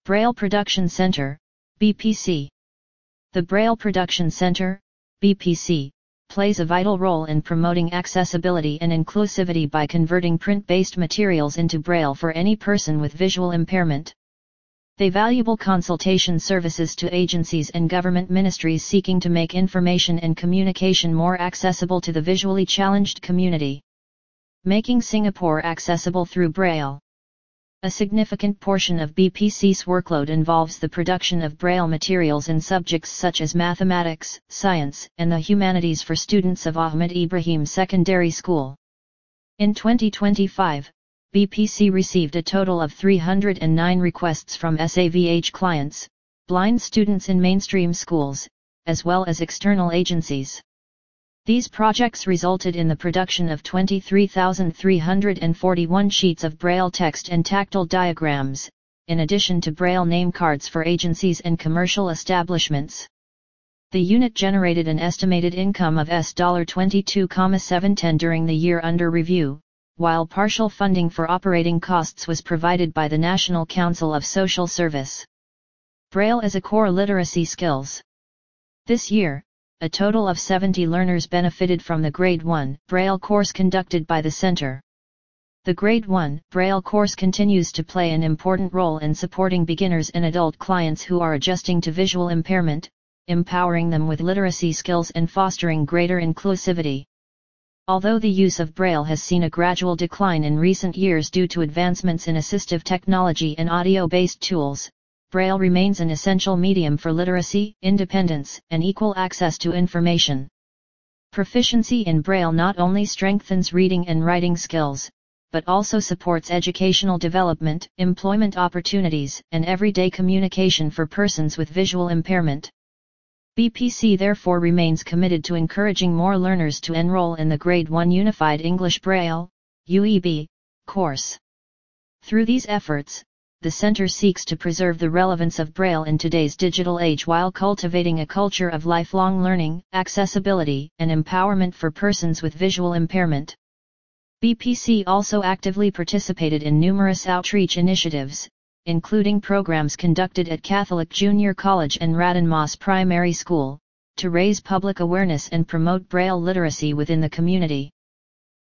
Braille Production Center, BPC. The Braille Production Center, BPC, plays a vital role in promoting accessibility and inclusivity by converting print-based materials into Braille for any person with visual impairment. They valuable consultation services to agencies and government ministries seeking to make information and communication more accessible to the visually challenged community. Making Singapore accessible through Braille. A significant portion of BPC's workload involves the production of Braille materials in subjects such as mathematics, science, and the humanities for students of Ahmad Ibrahim Secondary School. In 2025, BPC received a total of 309 requests from SAVH clients, blind students in mainstream schools, as well as external agencies. These projects resulted in the production of 23,341 sheets of Braille text and tactile diagrams, in addition to Braille name cards for agencies and commercial establishments. The unit generated an estimated income of $22,710 during the year under review, while partial funding for operating costs was provided by the National Council of Social Service. Braille as a core literacy skills. This year, a total of 70 learners benefited from the Grade 1 Braille course conducted by the Center. The Grade 1 Braille course continues to play an important role in supporting beginners and adult clients who are adjusting to visual impairment, empowering them with literacy skills and fostering greater inclusivity. Although the use of Braille has seen a gradual decline in recent years due to advancements in assistive technology and audio-based tools, Braille remains an essential medium for literacy, independence, and equal access to information. Proficiency in Braille not only strengthens reading and writing skills, but also supports educational development, employment opportunities, and everyday communication for persons with visual impairment. BPC therefore remains committed to encouraging more learners to enroll in the Grade 1 Unified English Braille (UEB) course. Through these efforts, the Center seeks to preserve the relevance of Braille in today's digital age while cultivating a culture of lifelong learning, accessibility, and empowerment for persons with visual impairment. BPC also actively participated in numerous outreach initiatives, including programs conducted at Catholic Junior College and Radin Mas Primary School, to raise public awareness and promote Braille literacy within the community.